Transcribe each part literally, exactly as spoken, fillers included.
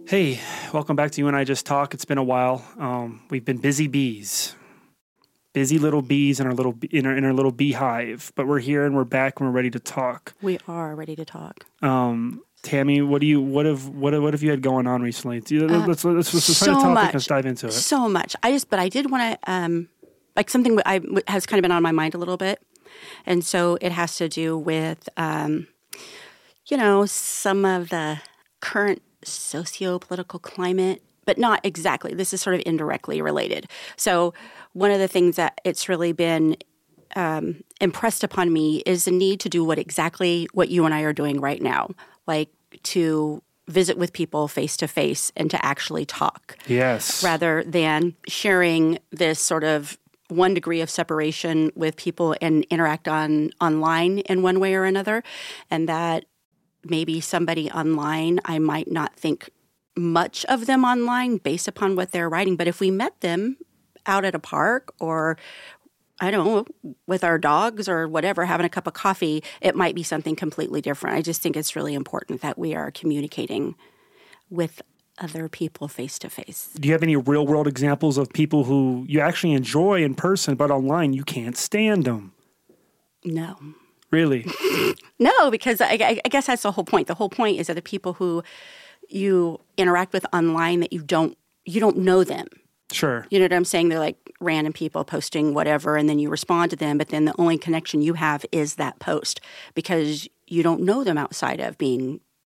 Hey, welcome back to You and I Just Talk. It's been a while. Um, we've been busy bees, busy little bees in our little in our, in our little beehive. But we're here and we're back and we're ready to talk. We are ready to talk. Um, Tammy, what do you what have what what have you had going on recently? Let's let's, let's, let's so find a topic much, and let's dive into it. So much. I just, but I did want to, um, like something I has kind of been on my mind a little bit, and so it has to do with, um, you know, some of the current socio-political climate, but not exactly. This is sort of indirectly related. So one of the things that it's really been um, impressed upon me is the need to do what exactly what you and I are doing right now, like to visit with people face to face and to actually talk. Yes. Rather than sharing this sort of one degree of separation with people and interact on online in one way or another, and that maybe somebody online, I might not think much of them online based upon what they're writing. But if we met them out at a park or, I don't know, with our dogs or whatever, having a cup of coffee, it might be something completely different. I just think it's really important that we are communicating with other people face to face. Do you have any real world examples of people who you actually enjoy in person, but online you can't stand them? No. Really? No, because I, I guess that's the whole point. The whole point is that the people who you interact with online that you don't you don't know them. Sure. You know what I'm saying? They're like random people posting whatever, and then you respond to them, but then the only connection you have is that post because you don't know them outside of being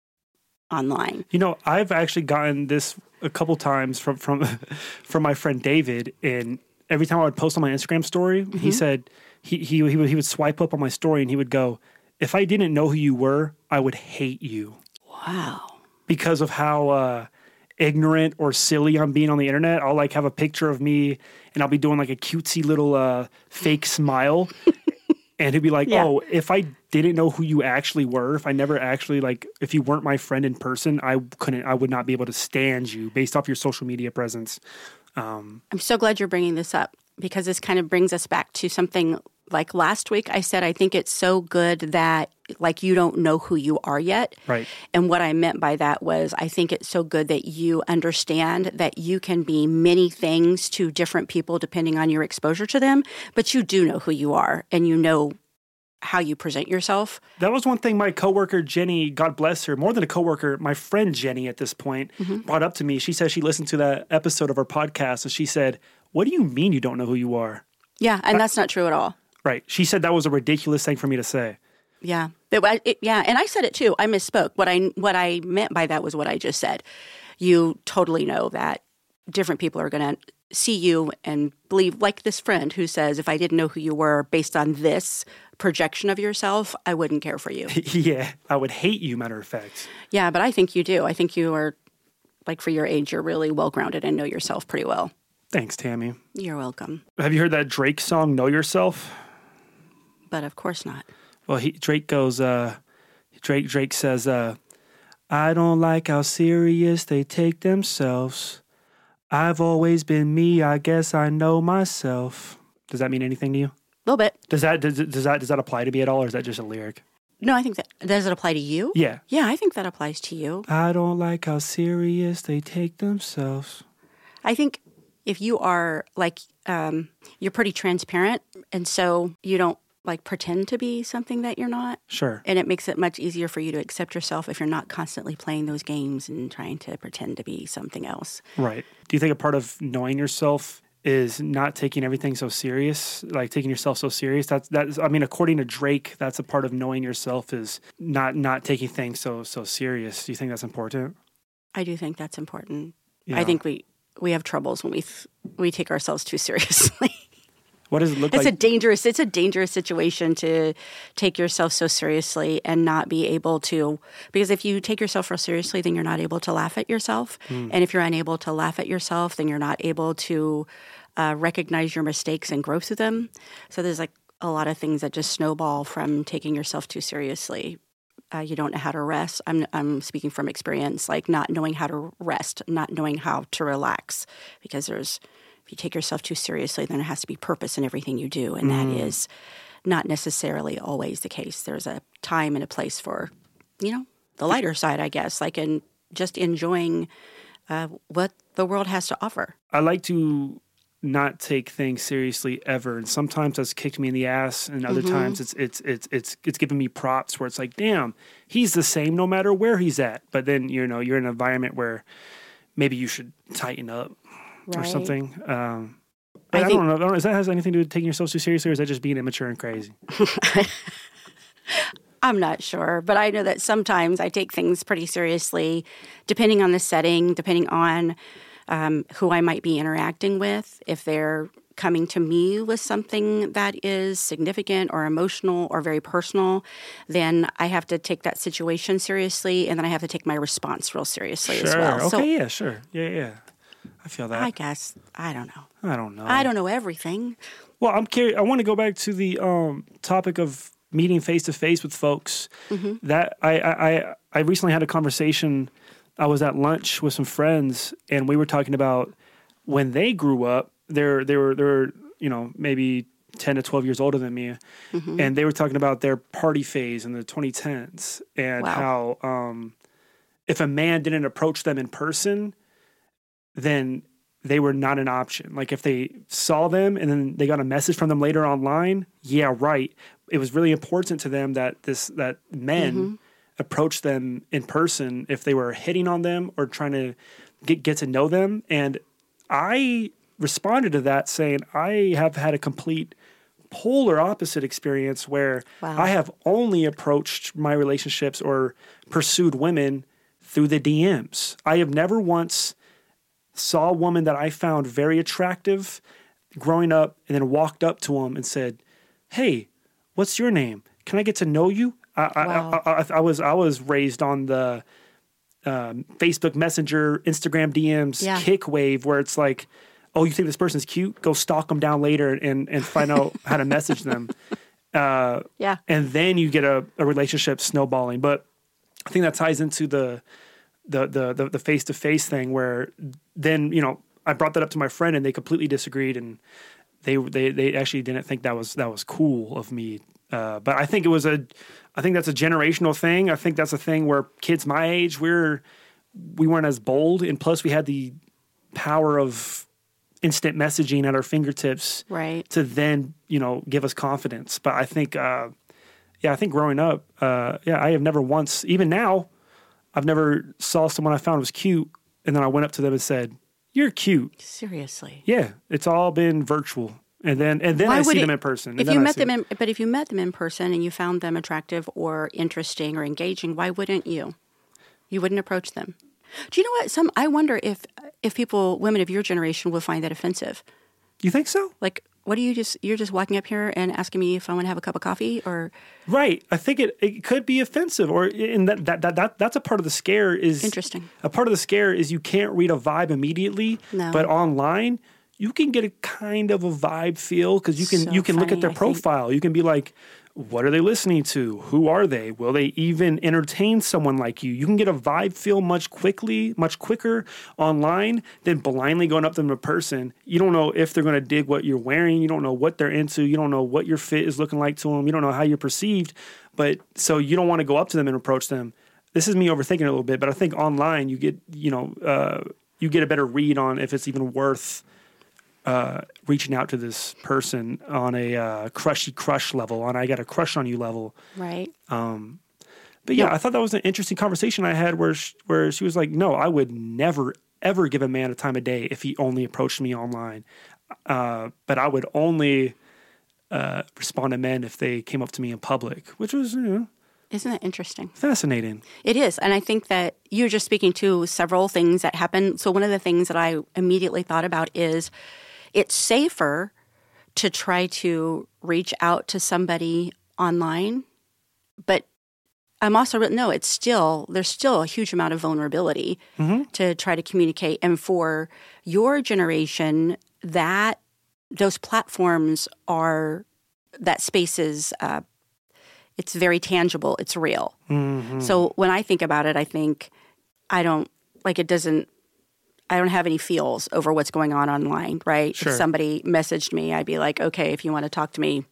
online. You know, I've actually gotten this a couple times from from from my friend David, and every time I would post on my Instagram story, mm-hmm. he said he, he he would he would swipe up on my story and he would go, "If I didn't know who you were, I would hate you." Wow. Because Because of how uh, ignorant or silly I'm being on the internet. I'll like have a picture of me and I'll be doing like a cutesy little uh, fake smile. And he'd be like, Yeah. "Oh, if I didn't know who you actually were, if I never actually like, if you weren't my friend in person, I couldn't, I would not be able to stand you based off your social media presence." Um, I'm so glad you're bringing this up because this kind of brings us back to something like last week. I said, I think it's so good that like you don't know who you are yet. Right. And what I meant by that was I think it's so good that you understand that you can be many things to different people depending on your exposure to them, but you do know who you are and you know how you present yourself. That was one thing my coworker Jenny, God bless her, more than a coworker, my friend Jenny at this point mm-hmm. brought up to me. She said she listened to that episode of our podcast and she said, "What do you mean you don't know who you are?" Yeah, and I, that's not true at all. Right. She said that was a ridiculous thing for me to say. Yeah. It, it, yeah, and I said it too. I misspoke. What I what I meant by that was what I just said. You totally know that different people are going to see you and believe, like this friend who says, if I didn't know who you were based on this projection of yourself, I wouldn't care for you. Yeah, I would hate you, matter of fact. Yeah, but I think you do. I think you are, like for your age, you're really well-grounded and know yourself pretty well. Thanks, Tammy. You're welcome. Have you heard that Drake song, Know Yourself? But of course not. Well, he, Drake goes, uh, Drake Drake says, uh, "I don't like how serious they take themselves. I've always been me, I guess I know myself." Does that mean anything to you? A little bit. Does that does, does that does that apply to me at all, or is that just a lyric? No, I think that does it apply to you? Yeah. Yeah, I think that applies to you. I don't like how serious they take themselves. I think if you are like um, you're pretty transparent, and so you don't like pretend to be something that you're not. Sure. And it makes it much easier for you to accept yourself if you're not constantly playing those games and trying to pretend to be something else. Right. Do you think a part of knowing yourself is not taking everything so serious, like taking yourself so serious? That's that's. I mean, according to Drake, that's a part of knowing yourself is not not taking things so so serious. Do you think that's important? I do think that's important. Yeah. I think we we have troubles when we th- we take ourselves too seriously. What does it look it's like? a dangerous. It's a dangerous situation to take yourself so seriously and not be able to. Because if you take yourself real seriously, then you're not able to laugh at yourself. Mm. And if you're unable to laugh at yourself, then you're not able to uh, recognize your mistakes and grow through them. So there's like a lot of things that just snowball from taking yourself too seriously. Uh, you don't know how to rest. I'm I'm speaking from experience, like not knowing how to rest, not knowing how to relax, because there's. If you take yourself too seriously, then there has to be purpose in everything you do, and mm. that is not necessarily always the case. There's a time and a place for, you know, the lighter side, I guess, like in just enjoying uh, what the world has to offer. I like to not take things seriously ever, and sometimes that's kicked me in the ass, and other mm-hmm. times it's it's it's it's it's given me props where it's like, damn, he's the same no matter where he's at. But then you know you're in an environment where maybe you should tighten up right. or something. Um, but I, I think, don't know. I don't know. Is that has anything to do with taking yourself too seriously, or is that just being immature and crazy? I'm not sure, but I know that sometimes I take things pretty seriously, depending on the setting, depending on um, who I might be interacting with. If they're coming to me with something that is significant or emotional or very personal, then I have to take that situation seriously, and then I have to take my response real seriously sure. as well. Okay, so, yeah, sure. Yeah, yeah. I feel that. I guess. I don't know. I don't know. I don't know everything. Well, I'm curious. I want to go back to the um, topic of meeting face-to-face with folks. Mm-hmm. That I, I, I recently had a conversation. I was at lunch with some friends, and we were talking about when they grew up, they're, they were, they were, you know, maybe ten to twelve years older than me. Mm-hmm. And they were talking about their party phase in the twenty tens and wow. how um, if a man didn't approach them in person, then they were not an option. Like if they saw them and then they got a message from them later online, yeah, right. It was really important to them that this that men mm-hmm. approach them in person if they were hitting on them or trying to get get to know them. And I responded to that saying I have had a complete polar opposite experience where wow. I have only approached my relationships or pursued women through the D Ms. I have never once saw a woman that I found very attractive growing up and then walked up to them and said, hey, what's your name? Can I get to know you? I, wow. I, I, I, I was I was raised on the um, Facebook Messenger, Instagram D Ms yeah. kick wave where it's like, oh, you think this person's cute? Go stalk them down later and, and find out how to message them. Uh, yeah. And then you get a, a relationship snowballing. But I think that ties into the the the the, the face-to-face thing where then, you know, I brought that up to my friend and they completely disagreed and they they they actually didn't think that was that was cool of me. Uh, but I think it was a I think that's a generational thing. I think that's a thing where kids my age we're we weren't as bold, and plus we had the power of instant messaging at our fingertips right. to then, you know, give us confidence. But I think uh, yeah, I think growing up, uh, yeah, I have never once, even now, I've never saw someone I found was cute and then I went up to them and said, "You're cute." Seriously? Yeah, it's all been virtual, and then and then Why I see it, them in person. If you met them, in, but if you met them in person and you found them attractive or interesting or engaging, why wouldn't you? You wouldn't approach them. Do you know what? Some I wonder if if people, women of your generation, will find that offensive. You think so? Like, what do you just you're just walking up here and asking me if I want to have a cup of coffee, or right? I think it, it could be offensive, or in that, that that that that's a part of the scare. Is interesting. A part of the scare is you can't read a vibe immediately, no. but online you can get a kind of a vibe feel because you can so you can funny, look at their I profile. think. You can be like, what are they listening to? Who are they? Will they even entertain someone like you? You can get a vibe feel much quickly, much quicker online than blindly going up to them in person. You don't know if they're going to dig what you're wearing. You don't know what they're into. You don't know what your fit is looking like to them. You don't know how you're perceived. But so you don't want to go up to them and approach them. This is me overthinking it a little bit, but I think online you get, you know, uh, you get a better read on if it's even worth Uh, reaching out to this person on a uh, crushy crush level, on I got a crush on you level. Right. Um, but yeah, yeah, I thought that was an interesting conversation I had where she, where she was like, no, I would never, ever give a man a time of day if he only approached me online. Uh, but I would only uh, respond to men if they came up to me in public, which was, you know. Isn't that interesting? Fascinating. It is. And I think that you're just speaking to several things that happen. So one of the things that I immediately thought about is it's safer to try to reach out to somebody online, but I'm also, no, it's still, there's still a huge amount of vulnerability mm-hmm. to try to communicate. And for your generation, that, those platforms are, that space is, uh, it's very tangible, it's real. Mm-hmm. So when I think about it, I think I don't, like it doesn't, I don't have any feels over what's going on online, right? Sure. If somebody messaged me, I'd be like, okay, if you want to talk to me,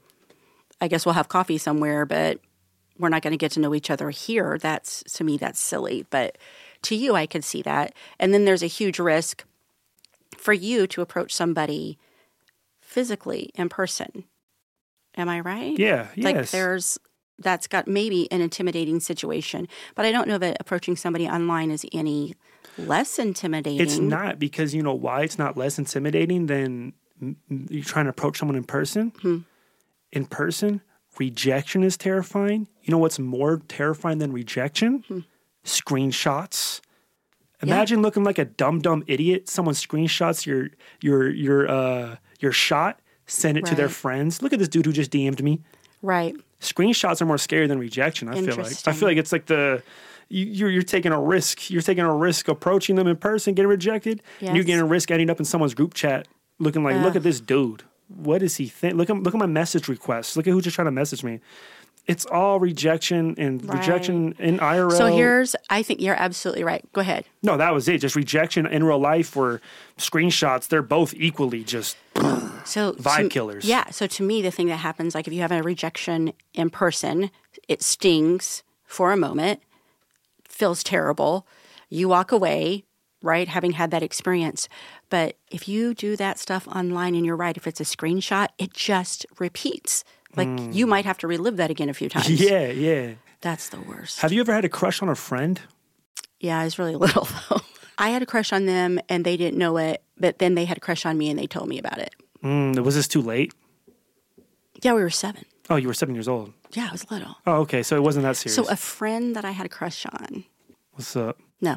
I guess we'll have coffee somewhere, but we're not going to get to know each other here. That's, to me, that's silly. But to you, I could see that. And then there's a huge risk for you to approach somebody physically in person. Am I right? Yeah, Like yes. there's, that's got maybe an intimidating situation, but I don't know that approaching somebody online is any less intimidating. It's not, because you know why it's not less intimidating than m- m- you're trying to approach someone in person? Hmm. In person, rejection is terrifying. You know what's more terrifying than rejection? Hmm. Screenshots. Imagine looking like a dumb, dumb idiot. Someone screenshots your your your uh your shot, send it to their Right. friends. Look at this dude who just D M'd me. Right. Screenshots are more scary than rejection. I feel like. I Interesting. feel like it's like the you, you're you're taking a risk. You're taking a risk approaching them in person, getting rejected. And you're Yes. getting a risk ending up in someone's group chat, looking like, look Ugh. at this dude. What does he think? Look at look at my message requests. Look at who's just trying to message me. It's all rejection and Right. rejection in I R L. So here's, I think you're absolutely right. Go ahead. No, that was it. Just rejection in real life or screenshots. They're both equally just So vibe to- killers. Yeah. So to me, the thing that happens, like if you have a rejection in person, it stings for a moment, feels terrible. You walk away, right, having had that experience. But if you do that stuff online, and you're right, if it's a screenshot, it just repeats. Like you might have to relive that again a few times. Yeah, yeah. That's the worst. Have you ever had a crush on a friend? Yeah, I was really little though. I had a crush on them and they didn't know it, but then they had a crush on me and they told me about it. Mm, was this too late? Yeah, we were seven. Oh, you were seven years old. Yeah, I was little. Oh, okay. So it wasn't that serious. So a friend that I had a crush on. What's up? No.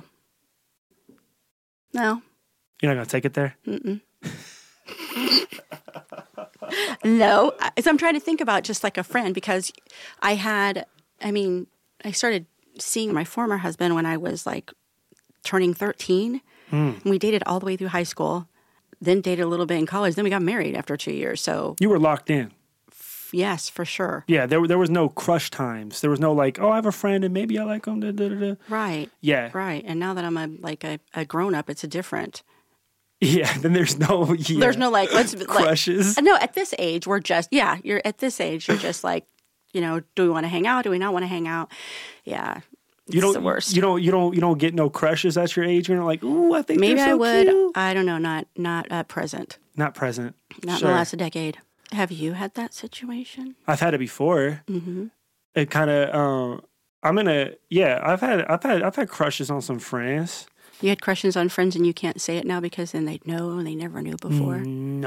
No. You're not gonna take it there? Mm-mm. No. I- So I'm trying to think about just like a friend because I had, I mean, I started seeing my former husband when I was like turning thirteen. Mm. And we dated all the way through high school, then dated a little bit in college. Then we got married after two years. So You were locked in. yes, for sure. Yeah, there there was no crush times. There was no like, oh, I have a friend and maybe I like him. Da, da, da, da. Right. Yeah, Right. And now that I'm a like a, a grown up, it's a different. yeah. Then there's no yeah. There's no like let's like, crushes. no, at this age we're just yeah, you're at this age you're just like, you know, do we want to hang out? Do we not want to hang out? Yeah. It's You don't. the worst. You don't. You don't. You don't get no crushes at your age. You're not like, ooh, I think Maybe they're so I would. cute. I don't know, not not at present. Not present. Not Sure. in the last decade. Have you had that situation? I've had it before. Mm-hmm. It kind of. Um, I'm in a. Yeah, I've had. I've had. I've had crushes on some friends. You had crushes on friends and you can't say it now because then they'd know and they never knew before.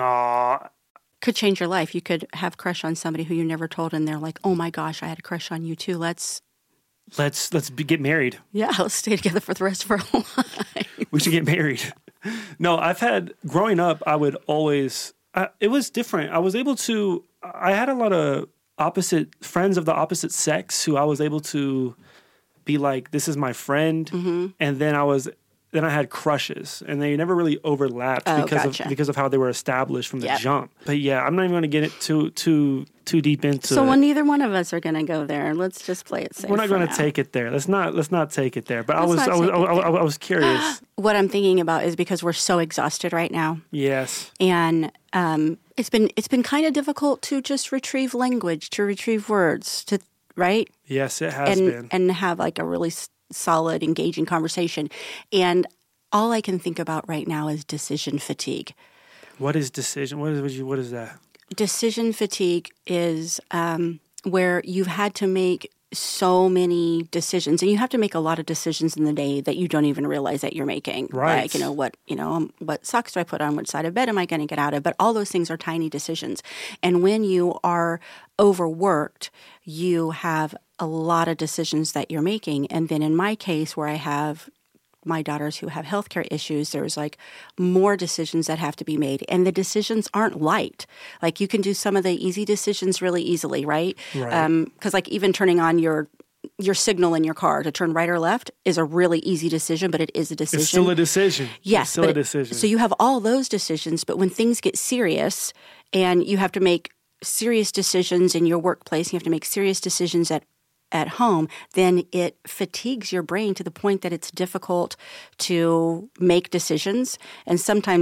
No. Could change your life. You could have crush on somebody who you never told and they're like, oh my gosh, I had a crush on you too. Let's, Let's let's be, get married. yeah, let's stay together for the rest of our life. We should get married. No, I've had growing up. I would always. I, it was different. I was able to. I had a lot of opposite friends of the opposite sex who I was able to be like, this is my friend, Mm-hmm. and then I was. Then I had crushes, and they never really overlapped Oh, because gotcha. of because of how they were established from the Yep. jump. But yeah, I'm not even going to get it too too too deep into So it. well, neither one of us are going to go there. Let's just play it safe. We're not for going now. to take it there. Let's not. Let's not take it there. But I Let's was. not I was. take I, it I, there. I was curious. What I'm thinking about is because we're so exhausted right now, Yes. and um, it's been it's been kind of difficult to just retrieve language, to retrieve words, to right, Yes, it has and been. and have like a really s- solid, engaging conversation. And all I can think about right now is decision fatigue. What is decision? What is what is, what is that? Decision fatigue is um, where you've had to make so many decisions, and you have to make a lot of decisions in the day that you don't even realize that you're making. Right. Like, you know, what, you know, um, what socks do I put on? Which side of bed am I going to get out of? But all those things are tiny decisions. And when you are overworked, you have a lot of decisions that you're making. And then in my case, where I have my daughters who have healthcare issues, there's like more decisions that have to be made. And the decisions aren't light. Like you can do some of the easy decisions really easily, right? Right. Um, 'cause like even turning on your your signal in your car to turn right or left is a really easy decision, but it is a decision. It's still a decision. Yes, It's still but a it- decision. so you have all those decisions, but when things get serious and you have to make serious decisions in your workplace, you have to make serious decisions at at home, then it fatigues your brain to the point that it's difficult to make decisions. And sometimes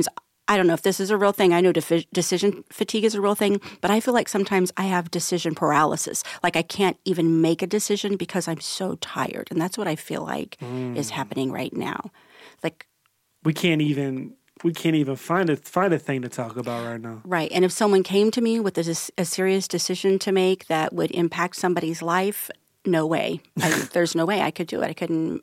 I don't know if this is a real thing. I know defi- decision fatigue is a real thing, but I feel like sometimes I have decision paralysis. Like I can't even make a decision because I'm so tired. And that's what I feel like mm. is happening right now. Like we can't even we can't even find a find a thing to talk about right now. Right. And if someone came to me with a, a serious decision to make that would impact somebody's life, no way. I, there's no way I could do it. I couldn't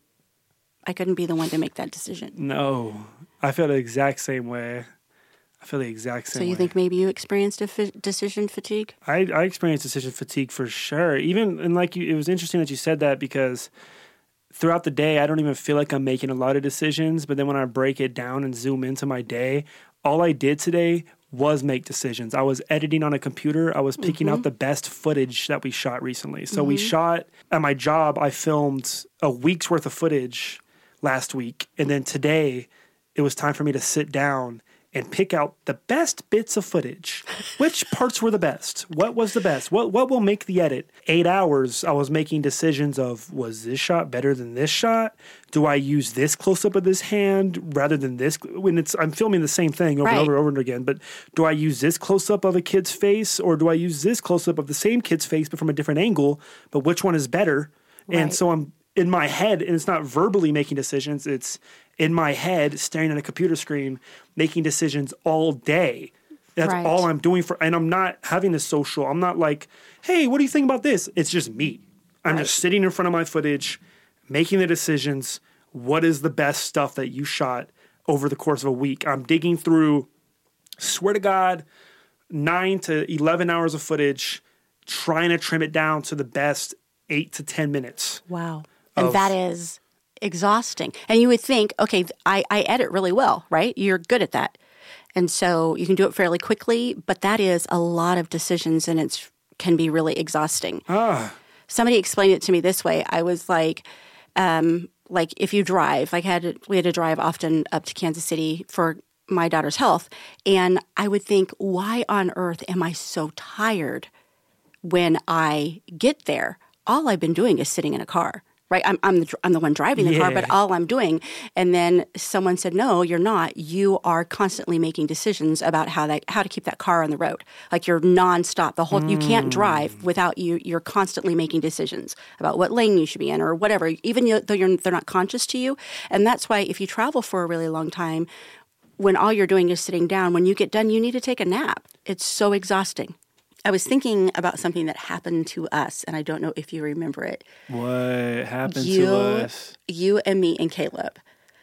I couldn't be the one to make that decision. No. I feel the exact same way. I feel the exact same way. So you way. think maybe you experienced a f- decision fatigue? I, I experienced decision fatigue for sure. Even, and like you, it was interesting that you said that because throughout the day, I don't even feel like I'm making a lot of decisions. But then when I break it down and zoom into my day, all I did today was make decisions. I was editing on a computer. I was picking mm-hmm. out the best footage that we shot recently. So mm-hmm. we shot, at my job, I filmed a week's worth of footage last week. And then today, it was time for me to sit down and pick out the best bits of footage. Which parts were the best? What was the best? What what will make the edit? Eight hours, I was making decisions of, was this shot better than this shot? Do I use this close-up of this hand rather than this? When it's I'm filming the same thing over right. and over and over again, but do I use this close-up of a kid's face or do I use this close-up of the same kid's face but from a different angle? But which one is better? Right. And so I'm in my head, and it's not verbally making decisions, it's in my head, staring at a computer screen, making decisions all day. That's right. all I'm doing for, and I'm not having a social. I'm not like, hey, what do you think about this? It's just me. I'm right. just sitting in front of my footage, making the decisions. What is the best stuff that you shot over the course of a week? I'm digging through, swear to God, nine to eleven hours of footage, trying to trim it down to the best eight to ten minutes. Wow. And of, that is exhausting. And you would think, okay, I, I edit really well, right? You're good at that. And so you can do it fairly quickly, but that is a lot of decisions and it can be really exhausting. Ah. Somebody explained it to me this way. I was like, um, like if you drive, like had to, we had to drive often up to Kansas City for my daughter's health. And I would think, why on earth am I so tired when I get there? All I've been doing is sitting in a car. Right, I'm I'm the, I'm the one driving the yeah. car, but all I'm doing. And then someone said, "No, you're not. You are constantly making decisions about how that how to keep that car on the road. Like you're nonstop. The whole mm. you can't drive without you. You're constantly making decisions about what lane you should be in or whatever, even though you're they're not conscious to you. And that's why if you travel for a really long time, when all you're doing is sitting down, when you get done, you need to take a nap. It's so exhausting." I was thinking about something that happened to us, and I don't know if you remember it. What happened you, to us? You and me and Caleb.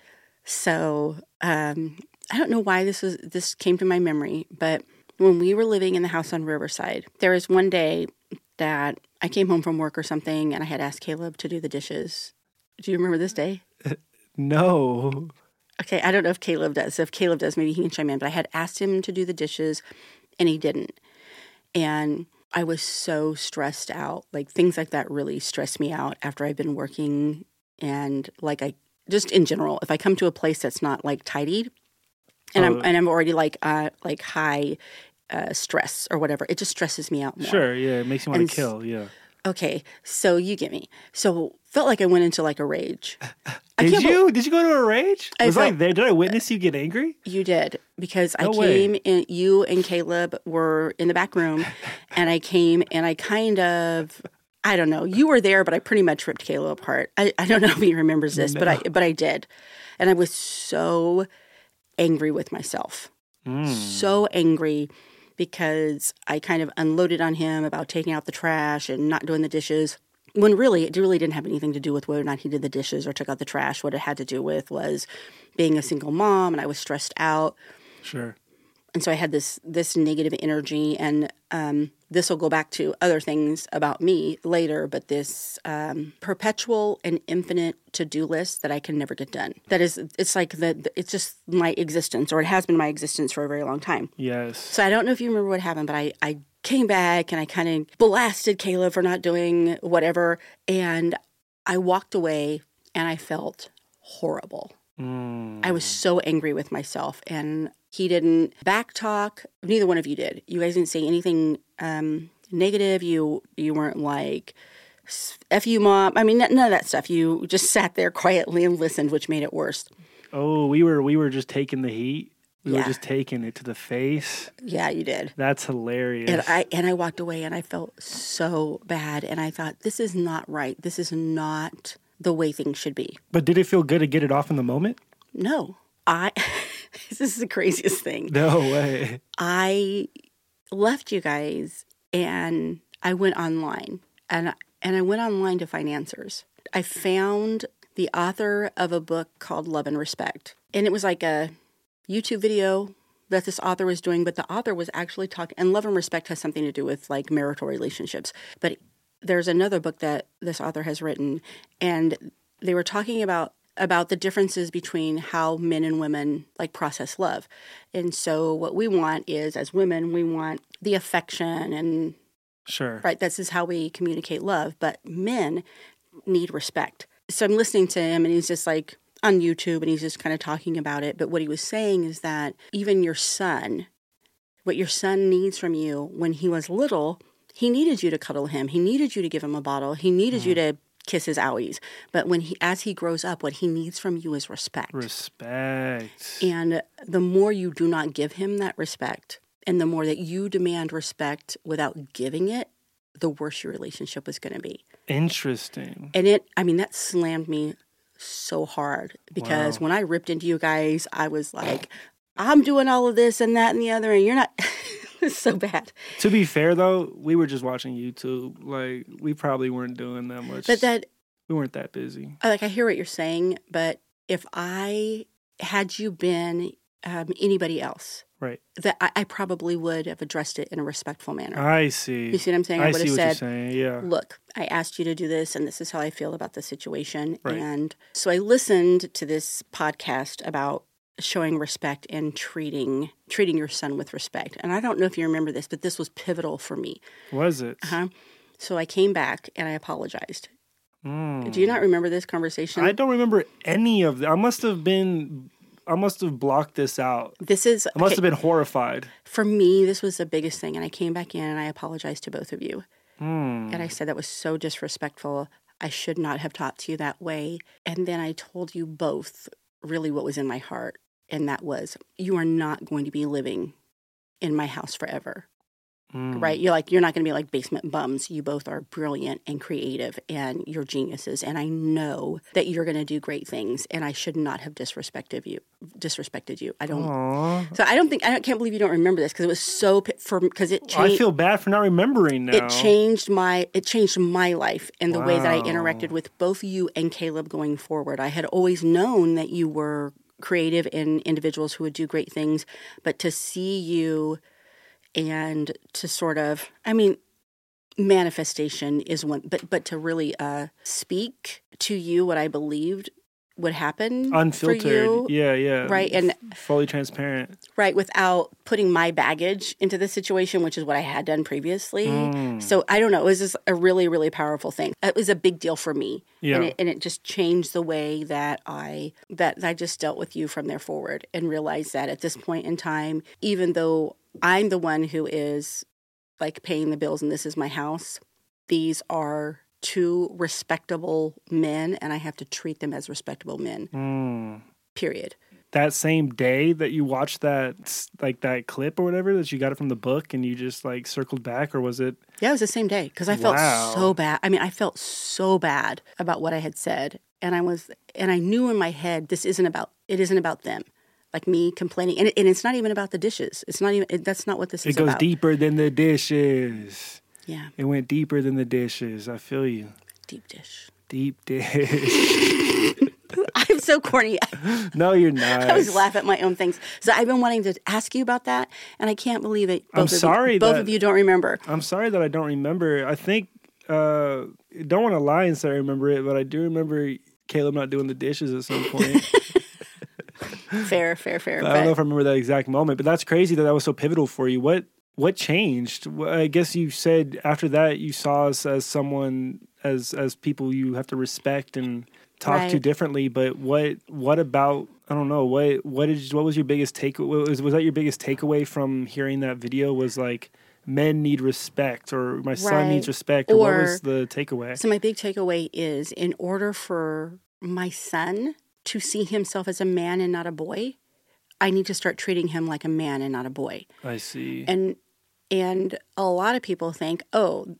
So um, I don't know why this was. This came to my memory, but when we were living in the house on Riverside, there was one day that I came home from work or something, and I had asked Caleb to do the dishes. Do you remember this day? No. Okay, I don't know if Caleb does. So if Caleb does, maybe he can chime in. But I had asked him to do the dishes, and he didn't. And I was so stressed out. Like things like that really stress me out after I've been working. And like I just in general, if I come to a place that's not like tidied and oh. I'm and I'm already like uh, like high uh, stress or whatever, it just stresses me out more. Sure, yeah. It makes you want and, to kill, yeah. Okay, so you get me. So felt like I went into like a rage. Did you? Be- did you go to a rage? I was felt, I there? Did I witness you get angry? You did because no I came way. and you and Caleb were in the back room, and I came and I kind of I don't know. You were there, but I pretty much ripped Caleb apart. I, I don't know if he remembers this, no. but I but I did, and I was so angry with myself, mm. so angry. Because I kind of unloaded on him about taking out the trash and not doing the dishes, when really it really didn't have anything to do with whether or not he did the dishes or took out the trash. What it had to do with was being a single mom, and I was stressed out. Sure. And so I had this this negative energy, and um, this will go back to other things about me later, but this um, perpetual and infinite to-do list that I can never get done. That is, it's like, the, it's just my existence, or it has been my existence for a very long time. Yes. So I don't know if you remember what happened, but I, I came back, and I kind of blasted Caleb for not doing whatever, and I walked away, and I felt horrible. Mm. I was so angry with myself, and he didn't backtalk. Neither one of you did. You guys didn't say anything um, negative. You you weren't like, F you, Mom. I mean, none of that stuff. You just sat there quietly and listened, which made it worse. Oh, we were we were just taking the heat. We yeah. were just taking it to the face. Yeah, you did. That's hilarious. And I and I walked away and I felt so bad. And I thought, this is not right. This is not the way things should be. But did it feel good to get it off in the moment? No. I, this is the craziest thing. No way. I left you guys and I went online. And, and I went online to find answers. I found the author of a book called Love and Respect. And it was like a YouTube video that this author was doing, but the author was actually talking, and Love and Respect has something to do with like marital relationships. But there's another book that this author has written, and they were talking about about the differences between how men and women like process love. And so what we want is, as women, we want the affection and sure, right, this is how we communicate love, but men need respect. So I'm listening to him and he's just like on YouTube and he's just kind of talking about it. But what he was saying is that even your son, what your son needs from you when he was little, he needed you to cuddle him. He needed you to give him a bottle. He needed mm. you to kiss his owies. But when he, as he grows up, what he needs from you is respect. Respect. And the more you do not give him that respect, and the more that you demand respect without giving it, the worse your relationship is going to be. Interesting. And it, I mean, that slammed me so hard because wow. when I ripped into you guys, I was like, I'm doing all of this and that and the other, and you're not. It's so bad. To be fair, though, we were just watching YouTube. Like, we probably weren't doing that much. But that we weren't that busy. Like, I hear what you're saying, but if I had you been um, anybody else, right, that I, I probably would have addressed it in a respectful manner. I see. You see what I'm saying? I, I would see have what said, you're saying. Yeah. Look, I asked you to do this, and this is how I feel about the situation. Right. And so I listened to this podcast about showing respect and treating treating your son with respect. And I don't know if you remember this, but this was pivotal for me. Was it? Uh-huh. So I came back and I apologized. Mm. Do you not remember this conversation? I don't remember any of that. I must have been, I must have blocked this out. This is, I must okay, have been horrified. For me, this was the biggest thing. And I came back in and I apologized to both of you. Mm. And I said that was so disrespectful. I should not have talked to you that way. And then I told you both really what was in my heart. And that was, you are not going to be living in my house forever, mm. right? You're like, you're not going to be like basement bums. You both are brilliant and creative and you're geniuses. And I know that you're going to do great things. And I should not have disrespected you, disrespected you. I don't. Aww. So I don't think, I don't, can't believe you don't remember this because it was so, for because it changed. I feel bad for not remembering now. It changed my, it changed my life and the wow. way that I interacted with both you and Caleb going forward. I had always known that you were creative and individuals who would do great things, but to see you and to sort of, I mean, manifestation is one, but but to really uh, speak to you what I believed would happen unfiltered, for you, yeah, yeah, right, and F- fully transparent, right, without putting my baggage into the situation, which is what I had done previously. Mm. So I don't know, it was just a really, really powerful thing. It was a big deal for me, yeah, and it, and it just changed the way that I that I just dealt with you from there forward, and realized that at this point in time, even though I'm the one who is like paying the bills and this is my house, these are two respectable men, and I have to treat them as respectable men. Mm. Period. That same day that you watched that, like that clip or whatever, that you got it from the book, and you just like circled back, or was it? Yeah, it was the same day because I felt wow. so bad. I mean, I felt so bad about what I had said, and I was, and I knew in my head this isn't about. It isn't about them. Like me complaining, and, it, and it's not even about the dishes. It's not even. It, that's not what this it is goes about. deeper than the dishes. Yeah. It went deeper than the dishes. I feel you. Deep dish. Deep dish. I'm so corny. No, you're not. I always laugh at my own things. So I've been wanting to ask you about that, and I can't believe it. Both I'm of sorry you, both that, of you don't remember. I'm sorry that I don't remember. I think, uh, don't want to lie and say I remember it, but I do remember Caleb not doing the dishes at some point. Fair, fair, fair. I don't know if I remember that exact moment, but that's crazy that that was so pivotal for you. What what changed? I guess you said after that you saw us as someone, as as people you have to respect and talk right. to differently. But what what about? I don't know. What what did what was your biggest take? Was was that your biggest takeaway from hearing that video? Was like, men need respect, or my son right. needs respect, or, or what was the takeaway? So my big takeaway is, in order for my son to see himself as a man and not a boy, I need to start treating him like a man and not a boy. I see. And and a lot of people think, oh,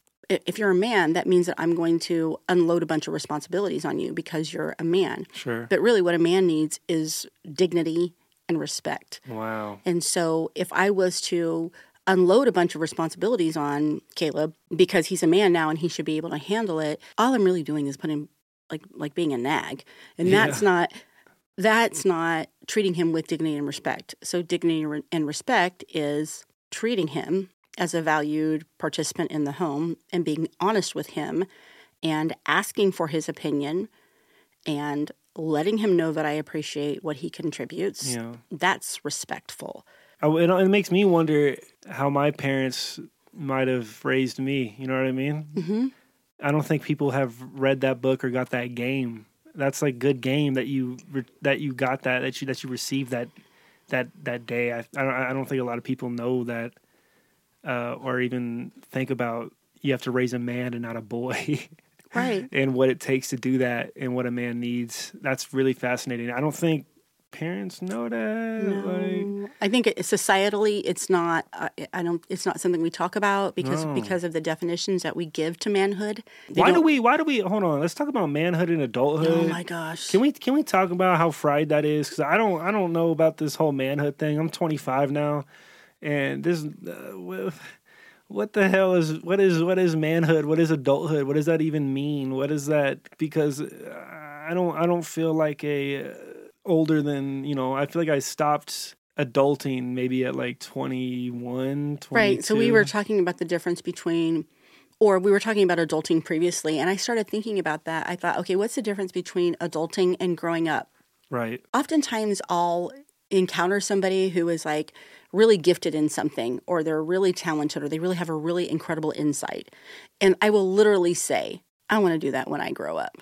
if you're a man, that means that I'm going to unload a bunch of responsibilities on you because you're a man. Sure. But really what a man needs is dignity and respect. Wow. And so if I was to unload a bunch of responsibilities on Caleb because he's a man now and he should be able to handle it, all I'm really doing is putting like like being a nag. And Yeah. that's not that's not treating him with dignity and respect. So dignity and respect is treating him as a valued participant in the home and being honest with him and asking for his opinion and letting him know that I appreciate what he contributes. Yeah. That's respectful. I, it, it makes me wonder how my parents might have raised me. You know what I mean? Mm-hmm. I don't think people have read that book or got that game. That's like good game that you that you got that that you that you received that that that day. I I don't, I don't think a lot of people know that uh, or even think about you have to raise a man and not a boy. Right. And what it takes to do that and what a man needs. That's really fascinating. I don't think parents know that. No. Like, I think it, societally, it's not. Uh, I don't. It's not something we talk about because No. because of the definitions that we give to manhood. They why do don't- we? Why do we? Hold on. Let's talk about manhood and adulthood. Oh my gosh! Can we can we talk about how fried that is? Because I don't I don't know about this whole manhood thing. I'm twenty-five now, and this uh, wh- what the hell is what is what is manhood? What is adulthood? What does that even mean? What is that? Because uh, I don't I don't feel like a uh, older than you know. I feel like I stopped adulting maybe at like twenty-one, twenty-two. Right. So we were talking about the difference between, or we were talking about adulting previously, and I started thinking about that. I thought, okay, what's the difference between adulting and growing up? Right. Oftentimes I'll encounter somebody who is like really gifted in something, or they're really talented, or they really have a really incredible insight. And I will literally say, I want to do that when I grow up.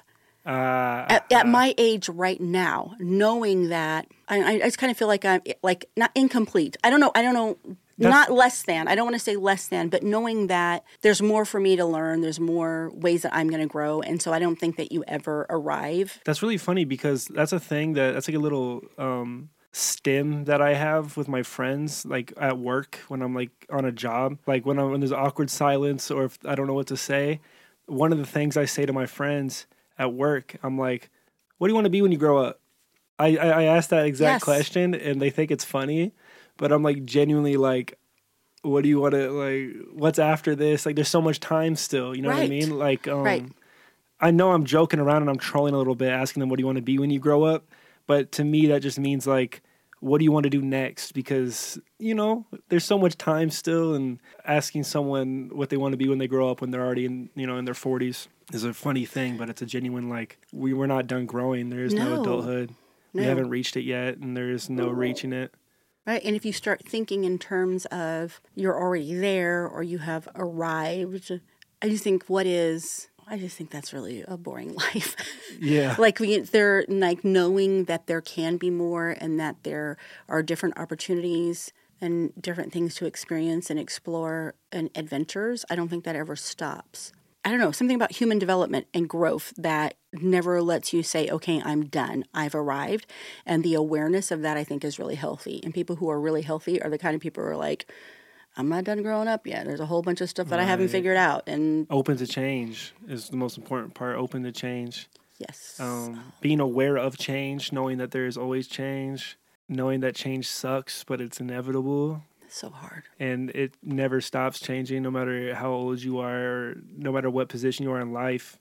Uh, At, at my age right now, knowing that, I, I just kind of feel like I'm like not incomplete. I don't know. I don't know. Not less than. I don't want to say less than, but knowing that there's more for me to learn. There's more ways that I'm going to grow. And so I don't think that you ever arrive. That's really funny because that's a thing that that's like a little um, stim that I have with my friends, like at work when I'm like on a job, like when I'm when there's awkward silence or if I don't know what to say. One of the things I say to my friends at work, I'm like, "What do you want to be when you grow up?" I I, I ask that exact Yes. question, and they think it's funny, but I'm like genuinely like, "What do you want to like? What's after this?" Like, there's so much time still. You know what I Right. mean? Like, um, Right. I know I'm joking around and I'm trolling a little bit, asking them, what do you want to be when you grow up? But to me, that just means like, what do you want to do next? Because, you know, there's so much time still, and asking someone what they want to be when they grow up when they're already in, you know, in their forties is a funny thing, but it's a genuine, like, we we're not done growing. There is no, No. adulthood. We No. haven't reached it yet, and there is no reaching it. Right. And if you start thinking in terms of you're already there or you have arrived, I just think what is, I just think that's really a boring life. Yeah. Like we, they're like knowing that there can be more and that there are different opportunities and different things to experience and explore and adventures. I don't think that ever stops. I don't know, something about human development and growth that never lets you say, okay, I'm done. I've arrived. And the awareness of that, I think, is really healthy. And people who are really healthy are the kind of people who are like, I'm not done growing up yet. There's a whole bunch of stuff that I haven't Right. figured out. And Open to change is the most important part. Open to change. yes. Um, being aware of change, knowing that there is always change, knowing that change sucks, but it's inevitable. So hard. And it never stops changing, no matter how old you are, or no matter what position you are in life.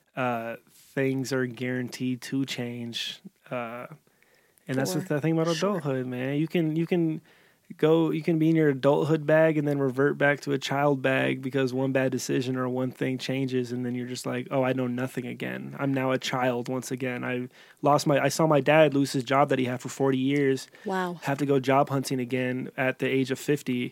Uh, things are guaranteed to change, uh, and that's Sure. the thing about Sure. adulthood, man. You can you can go, you can be in your adulthood bag and then revert back to a child bag because one bad decision or one thing changes, and then you're just like, oh, I know nothing again. I'm now a child once again. I lost my. I saw my dad lose his job that he had for forty years. Wow. Have to go job hunting again at the age of fifty.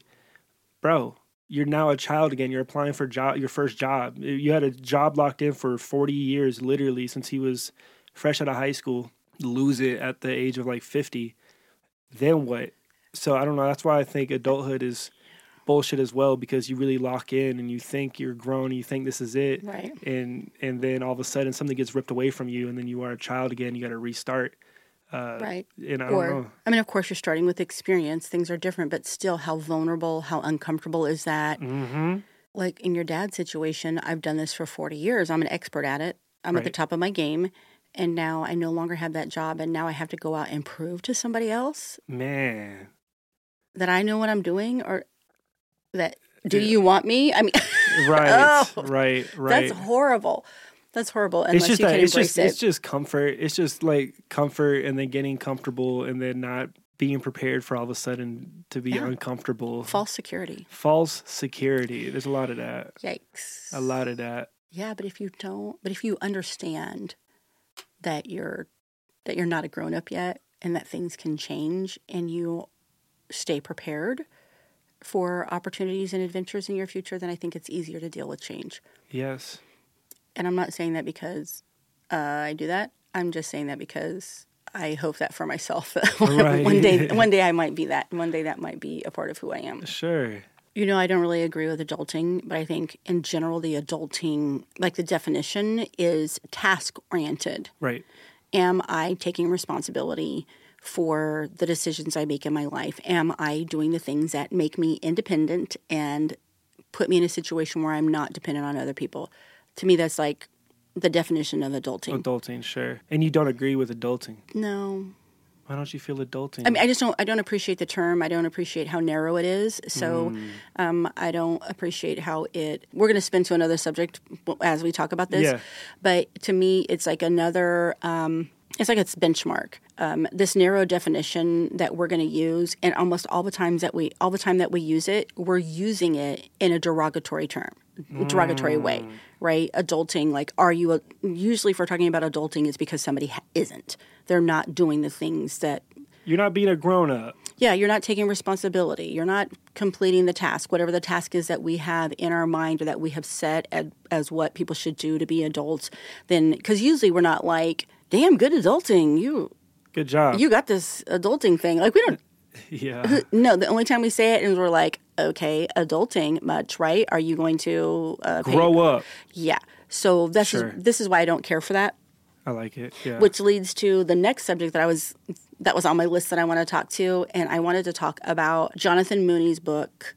Bro, you're now a child again. You're applying for job, your first job. You had a job locked in for forty years, literally, since he was fresh out of high school. Lose it at the age of like fifty. Then what? So I don't know. That's why I think adulthood is bullshit as well, because you really lock in and you think you're grown and you think this is it. Right. And and then all of a sudden something gets ripped away from you and then you are a child again. You got to restart. Uh, right. And I or, don't know. I mean, of course, you're starting with experience. Things are different, but still, how vulnerable, how uncomfortable is that? Mm-hmm. Like in your dad's situation, I've done this for forty years. I'm an expert at it. I'm Right. at the top of my game. And now I no longer have that job. And now I have to go out and prove to somebody else Man. that I know what I'm doing, or that, do Yeah. you want me? I mean, Right, oh, right, right. that's horrible. That's horrible unless It's just you that can it's embrace just it. it's just comfort. It's just like comfort, and then getting comfortable, and then not being prepared for all of a sudden to be Yeah. uncomfortable. False security. False security. There's a lot of that. Yikes. A lot of that. Yeah, but if you don't, but if you understand that you're that you're not a grown up yet, and that things can change, and you stay prepared for opportunities and adventures in your future, then I think it's easier to deal with change. Yes. And I'm not saying that because uh, I do that. I'm just saying that because I hope that for myself. Right. one day, one day I might be that. One day that might be a part of who I am. Sure. You know, I don't really agree with adulting, but I think in general, the adulting, like the definition is task oriented. Right. Am I taking responsibility for the decisions I make in my life? Am I doing the things that make me independent and put me in a situation where I'm not dependent on other people? To me, that's like the definition of adulting. Adulting, sure. And you don't agree with adulting. No. Why don't you feel adulting? I mean, I just don't, I don't appreciate the term. I don't appreciate how narrow it is. So Mm. um, I don't appreciate how it, we're going to spin to another subject as we talk about this. Yeah. But to me, it's like another, um, it's like it's benchmark. Um, this narrow definition that we're going to use, and almost all the times that we, all the time that we use it, we're using it in a derogatory term, derogatory way, right? Adulting, like, are you? A, usually, if we're talking about adulting, it's because somebody ha- isn't. They're not doing the things that. You're not being a grown up. Yeah, you're not taking responsibility. You're not completing the task, whatever the task is that we have in our mind or that we have set as, as what people should do to be adults. Then, because usually we're not like, damn, good adulting. You, Good job. you got this adulting thing. Like we don't. yeah. No, the only time we say it is we're like, okay, adulting much, right? Are you going to uh, pay- Grow up. Yeah. So this Sure. is this is why I don't care for that. I like it. Yeah. Which leads to the next subject that I was that was on my list that I want to talk to, and I wanted to talk about Jonathan Mooney's book,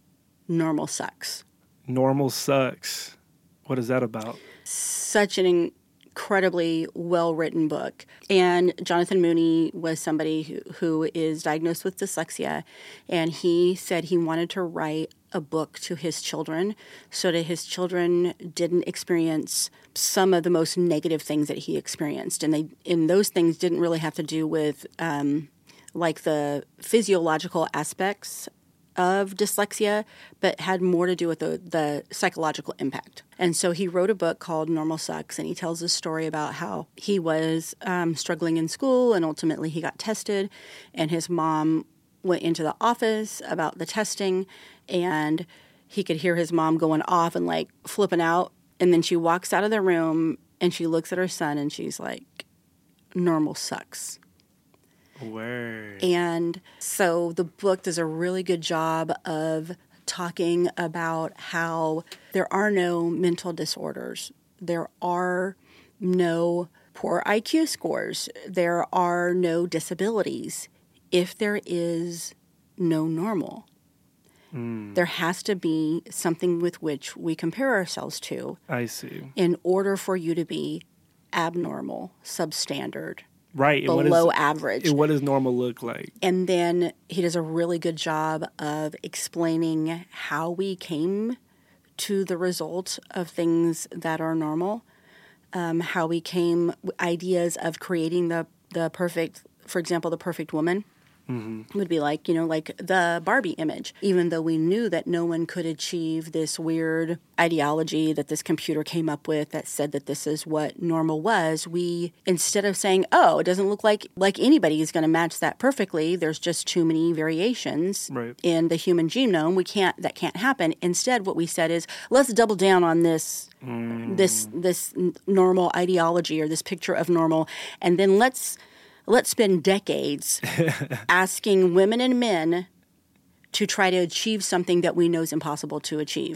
Normal Sucks. Normal sucks. What is that about? Such an incredibly well-written book. And Jonathan Mooney was somebody who, who is diagnosed with dyslexia, and he said he wanted to write a book to his children so that his children didn't experience some of the most negative things that he experienced. And they, and those things didn't really have to do with um, like the physiological aspects of dyslexia, but had more to do with the, the psychological impact. And so he wrote a book called Normal Sucks, and he tells a story about how he was um, struggling in school, and ultimately he got tested, and his mom went into the office about the testing, and he could hear his mom going off and like flipping out, and then she walks out of the room, and she looks at her son, and she's like, normal sucks. Word. And so the book does a really good job of talking about how there are no mental disorders. There are no poor I Q scores. There are no disabilities. If there is no normal, Mm, there has to be something with which we compare ourselves to I see. in order for you to be abnormal, substandard, Right. And what below is- average. and what does normal look like? And then he does a really good job of explaining how we came to the result of things that are normal, um, how we came, ideas of creating the, the perfect, for example, the perfect woman. Mm-hmm. Would be like, you know, like the Barbie image. Even though we knew that no one could achieve this weird ideology that this computer came up with that said that this is what normal was, we, instead of saying, oh, it doesn't look like like anybody is going to match that perfectly, there's just too many variations Right. in the human genome, we can't, that can't happen. Instead, what we said is, let's double down on this, Mm. this, this normal ideology or this picture of normal, and then let's Let's spend decades asking women and men to try to achieve something that we know is impossible to achieve.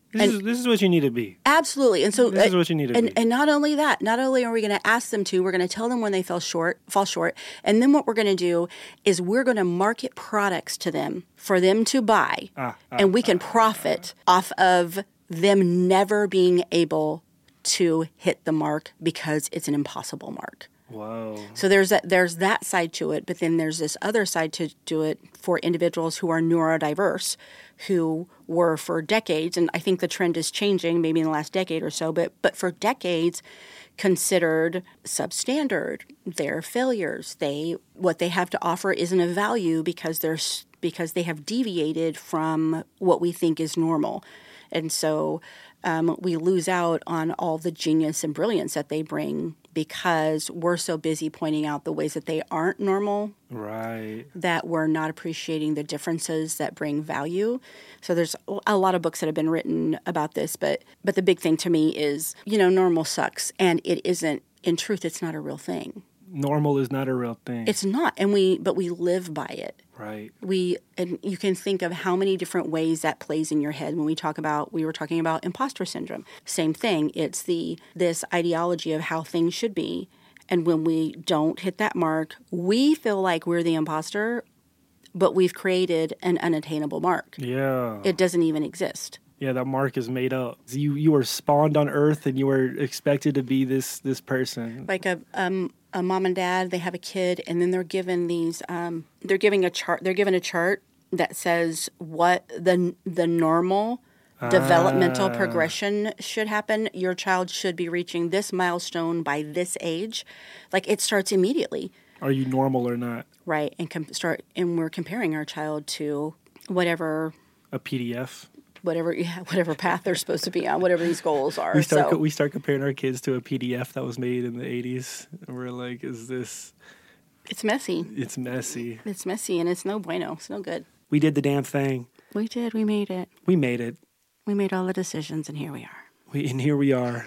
This, And- is, this is what you need to be. Absolutely. And so This is what you need to and, be. and not only that, not only are we going to ask them to, we're going to tell them when they fell short, fall short. And then what we're going to do is we're going to market products to them for them to buy. Ah, ah, and we can profit off of them never being able to hit the mark because it's an impossible mark. Whoa. So there's that, there's that side to it, but then there's this other side to do it for individuals who are neurodiverse, who were for decades, and I think the trend is changing maybe in the last decade or so, but but for decades considered substandard. They're failures. They what they have to offer isn't of value because they're s- because they have deviated from what we think is normal. And so um, we lose out on all the genius and brilliance that they bring because we're so busy pointing out the ways that they aren't normal, Right. that we're not appreciating the differences that bring value. So there's a lot of books that have been written about this, but but the big thing to me is, you know, normal sucks, and it isn't. In truth, it's not a real thing. Normal is not a real thing. It's not, and we but we live by it. right. We and you can think of how many different ways that plays in your head when we talk about we were talking about imposter syndrome. Same thing. It's the this ideology of how things should be, and when we don't hit that mark, we feel like we're the imposter, but we've created an unattainable mark. Yeah. It doesn't even exist. Yeah, that mark is made up. You you were spawned on Earth, and you were expected to be this this person. Like a um a mom and dad, they have a kid, and then they're given these um they're giving a chart. They're given a chart that says what the the normal developmental Ah. progression should happen. Your child should be reaching this milestone by this age. Like it starts immediately, Are you normal or not? right? And com- start and we're comparing our child to whatever A P D F. whatever yeah, whatever path they're supposed to be on, whatever these goals are. We start so we start comparing our kids to a P D F that was made in the eighties. And we're like, is this? it's messy. It's messy. It's messy and it's no bueno. It's no good. We did the damn thing. We did. We made it. We made it. We made all the decisions, and here we are. We and here we are.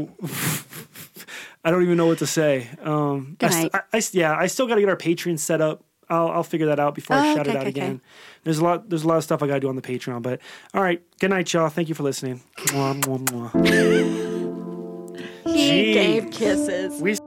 I don't even know what to say. Um, Good I, st- night. I, I st- yeah, I still got to get our Patreon set up. I'll, I'll figure that out before I Oh, shut okay, it out okay, again. okay. There's a lot. There's a lot of stuff I got to do on the Patreon. But all right, good night, y'all. Thank you for listening. Mwah, mwah, mwah. He Gee. gave kisses. We.